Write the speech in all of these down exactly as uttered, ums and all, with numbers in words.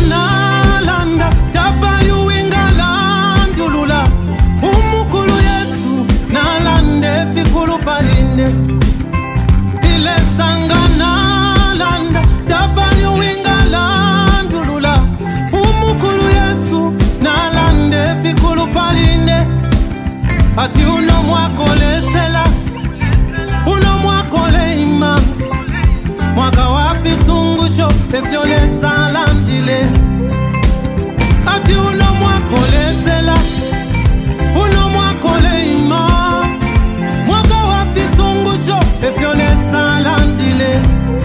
nalanda tabayu ingalandulula umukulu Yesu nalande fikulu palinde ile sanga nalanda tabayu ingalandulula umukulu Yesu nalande fikulu palinde ati uno mwakole sela uno mwakole ima mwaka wapi sungusho efyole salandile ati uno mwakole sela uno mwakole ima mwaka wapi sungusho efyole salandile.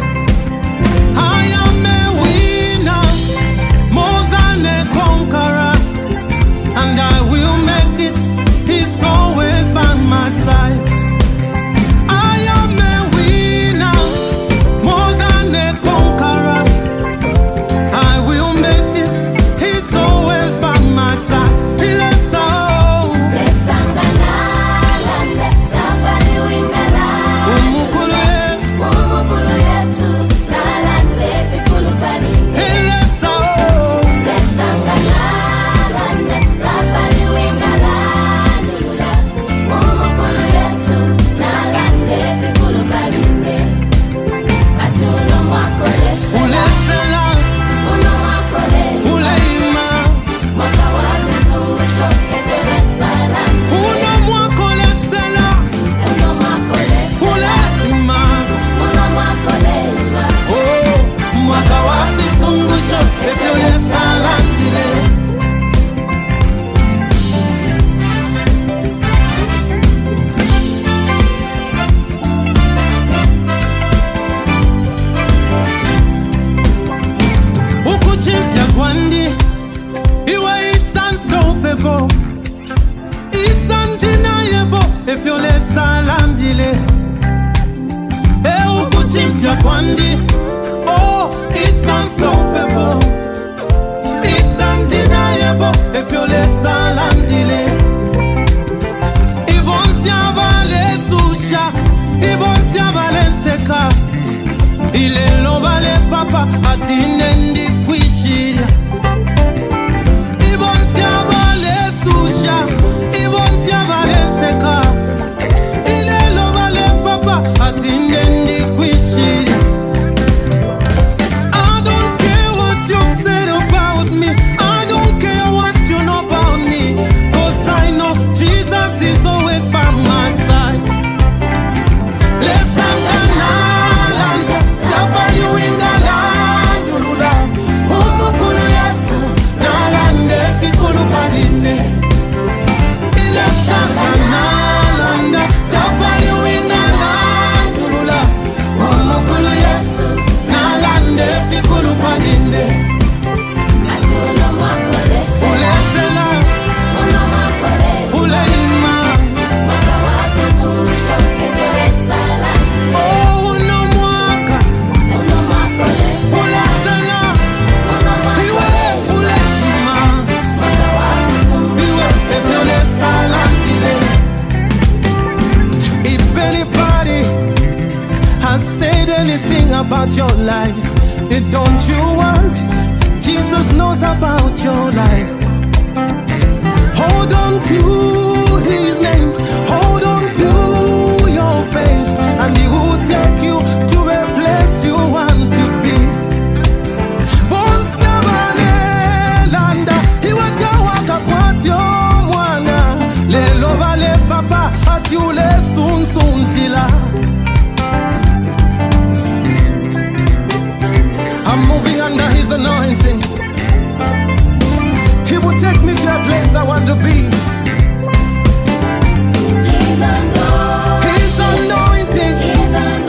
I am a winner, more than a conqueror, and I will make it. He's always by my side. I am a winner, more than a conqueror. I will make it. He's always by my side. Let's go. Umukulu Yesu, umukulu Yesu, nalande fikulu palinde. Let's go. It's undeniable if you let salam dile. Eh, ukuchimfya kwandi. Oh, it's unstoppable. It's undeniable if you let salam dile. Ibonsia vale susha, ibonsia vale seka. Ile lo vale papa atinendi kwishiria. Ibonsia vale susha, ibonsia vale seka. Ile lo vale papa atinendi kwishiria. I don't care what you've said about me. I don't care what you know about me. Cause I know Jesus is always by my side. Let's sing nalanda tabayu ingalandulula umukulu Yesu nalande fikulu palinde. Ile sanga nalanda tabayu ingalandulula umukulu Yesu nalande fikulu palinde. Ule sela ule ima oh uno mwaka ule sela iwe ule ima iwe efyole salandile. If anybody has said anything about your life, it don't you worry, Jesus knows about your life. Hold on to His name, hold on to your faith, and He will take you to a place you want to be. Once vale landa, iwatawaka kwatyo mwana. Lelo vale papa, atiule sun suntila. I'm moving under His anointing. He will take me to a place I want to be. His anointing, His anointing.